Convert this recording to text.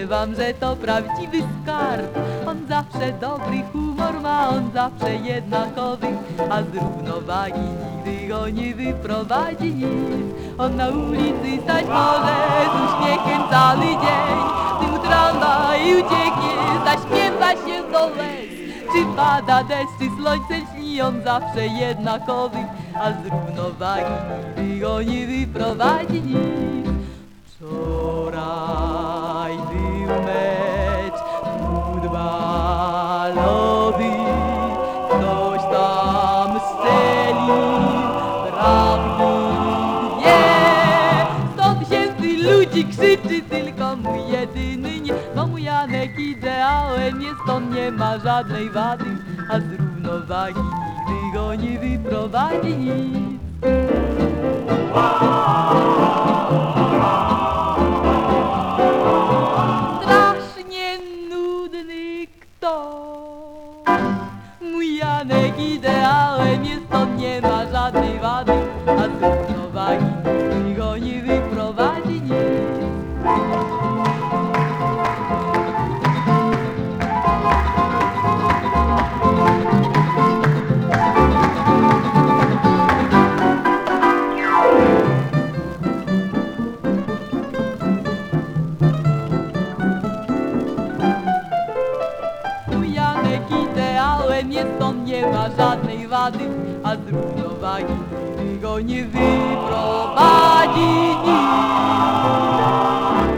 wam, że to prawdziwy skarb. On zawsze dobry humor ma, on zawsze jednakowy, a z równowagi nigdy go nie wyprowadzi nic. On na ulicy stać może z uśmiechem cały dzień, gdy mu tramwaj ucieknie, zaśpiewa się do łez. Czy pada deszcz, czy słońce śni, on zawsze jednakowy, a z równowagi nigdy go nie wyprowadzi nic. Wczoraj był mecz futbalowy, ktoś tam strzelił bramki dwie. 100 000 ludzi krzyczy, tylko mój jedyny nie. No mój Janek ideałem jest, on nie ma żadnej wady, a z równowagi nigdy go nie wyprowadzi nic. Strasznie nudny ktoś. Mój Janek ideałem jest, on nie ma żadnej wady, a z równowagi nigdy go nie wyprowadzi nic. Mój Janek ideałem jest, on nie ma żadnej wady, a z równowagi nigdy go nie wyprowadzi nic.